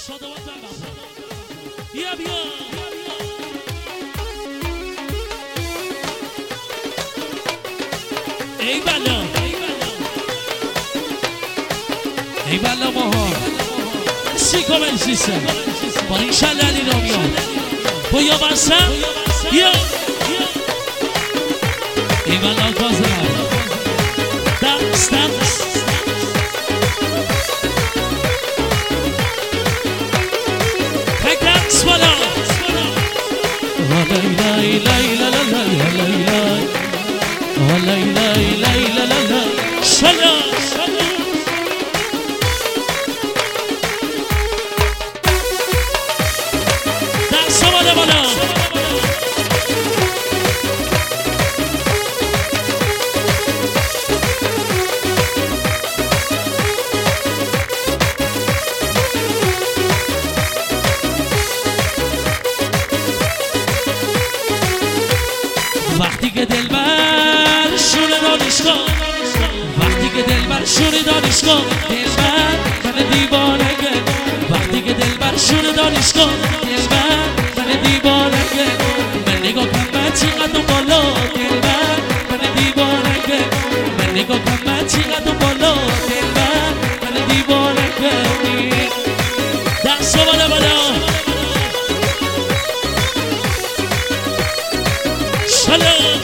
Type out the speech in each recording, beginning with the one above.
شادوان بابا بیا بیا ای بلا ای بلا ماها سیکو بنسیسه با این شللی را میاد بویا بسم بیا ای بلا کازم دنس دنس تک دنس بالا لای لای لای لای لای لای لای لای لای شلا دنس بالا بالا وقتی که دلبر شور دانشگاه وقتی که دلبر شور دانشگاه دلبر من دیوانه کرد وقتی که دلبر شور دانشگاه دلبر من دیوانه کرد من نگاه کن من چقدر بالا دلبر من دیوانه کرد من نگاه کن من چقدر بالا دلبر من دیوانه کرد دست بالا بالا شلو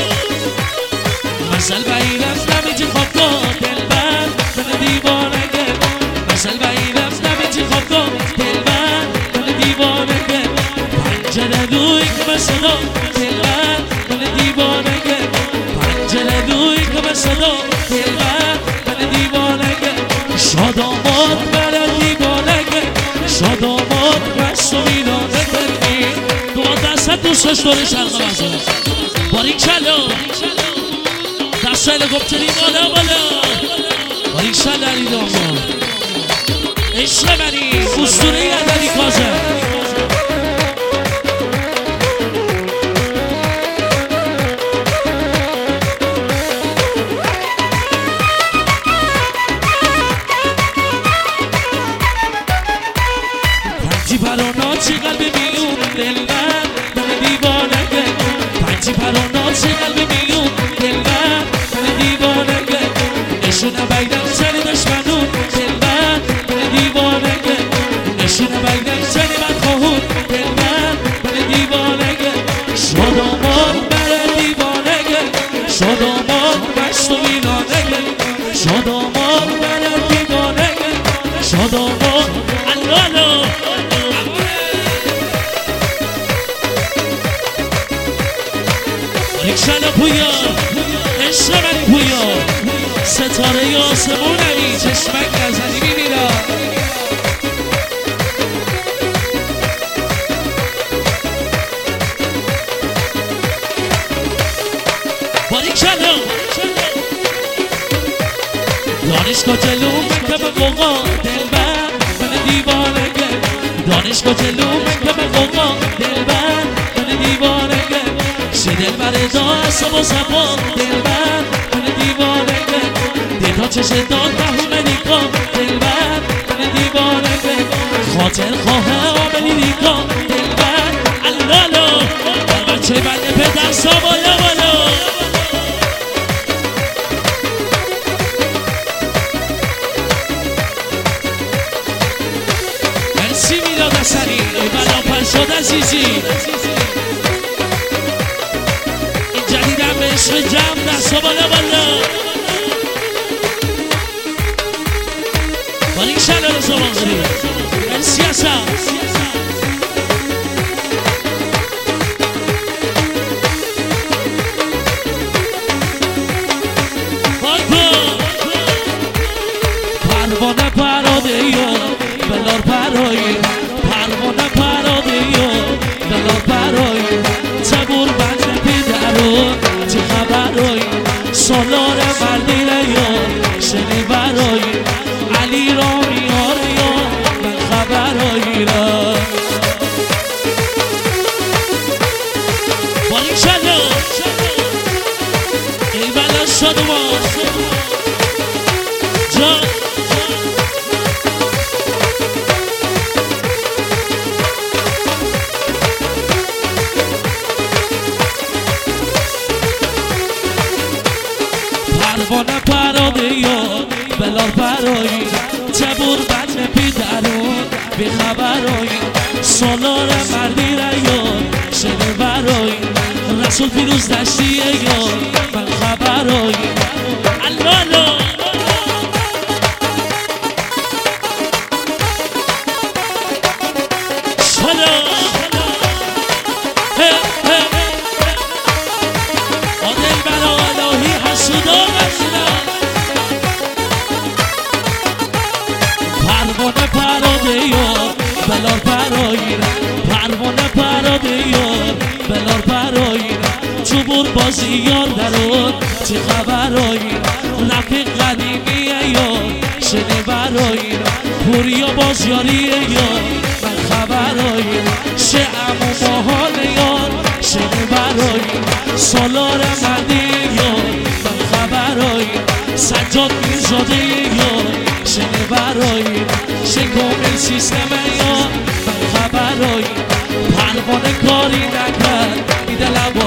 مثل بعیرم نمیجی خوابگاه دلبر من دیوانه کرد مثل بعیرم نمیجی خوابگاه دلبر من دیوانه کرد پنجره روی که به صدا دلبر من دیوانه کرد پنجره روی که به صدا دلبر من دیوانه کرد شاد آماد برای دیوانه کرد شاد آماد مست و ویرانه کردی دو دست دوستش داره شرق مزه باریک شلو دست هلیکوپتری بالا بالا باریک شلو علی داما عشق منی اسطوره علی کاظم پنجی پرانا چی قلب میون دلبر من دیوانه کرد پنجی پرانا چی قلب میون دلبر من دیوانه کرد نشونه بیدم سری دشمنون دلبر من دیوانه کرد نشونه بیدم سری بدخواهون دلبر من دیوانه کرد شاد آماد برای دیوانه کرد شاد آماد مست و ویرانه کرد شاد آماد برای دیوانه کرد شاد آماد الو یک شلو پویا عشق منی پویا ستاره آسمونمی چشمک نزنی میمیرا باریک شلو دانشگاه جلو مکتب قوقا دلبر من دیوانه کرد دانشگاه جلو مکتب قوقا دلبر من دیوانه کرد شه دلبر دا صبح و صبح دلبر من دیوانه کرد دیتا چشه داد بهونه نیکا دلبر من دیوانه کرد خاطر خواه آملی نیکا دلبر اللالو در بچه بنده پدر سا بالا بالا مرسی میلاد حسنی ای بلا پنشاد عزیزی عشق جمع دستا بالا بالا باریک شلو رضا باقری مرسی هستم پروانه پراده یا بلار پرایی پروانه پراده یا بلار پرایی تبور بند پیدرون چه خبرایی سالار مردی یا شنی برایی علی را میاره یا من خبرایی را باریک شلو ای بلا شادوان جان پروانه پراده یار بلال برایی جبور بچه پیدرون بی خبرایی سالار مردی یار شده برایی رسول پیروز دشتی یار من خبرایی اللالا پروانه پراده یار بلال برایی پروانه پراده یار بلال برایی چوبور بازی یار درون چه خبرایی رفیق قدیمی یار شده برایی پوریا باز یاری یار من خبرایی شه امو ماحال یار شده برایی سالار مردی یار من خبرایی سجاد میزاده یار شده برایی شکومل سیستم یا من خبرایی پروانه کاری نکرد میده لب